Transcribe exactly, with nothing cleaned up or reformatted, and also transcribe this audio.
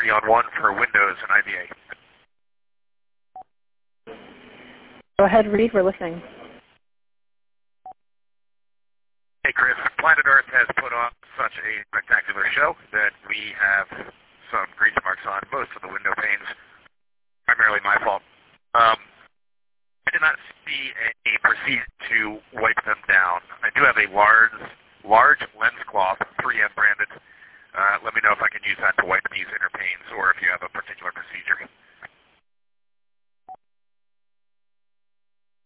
Xeon one for Windows and I B A. Go ahead, Reed. We're listening. Hey, Chris. Planet Earth has put on such a spectacular show that we have some grease marks on most of the window panes. Primarily my fault. Um, I did not see a proceed to wipe them down. I do have a large, large lens cloth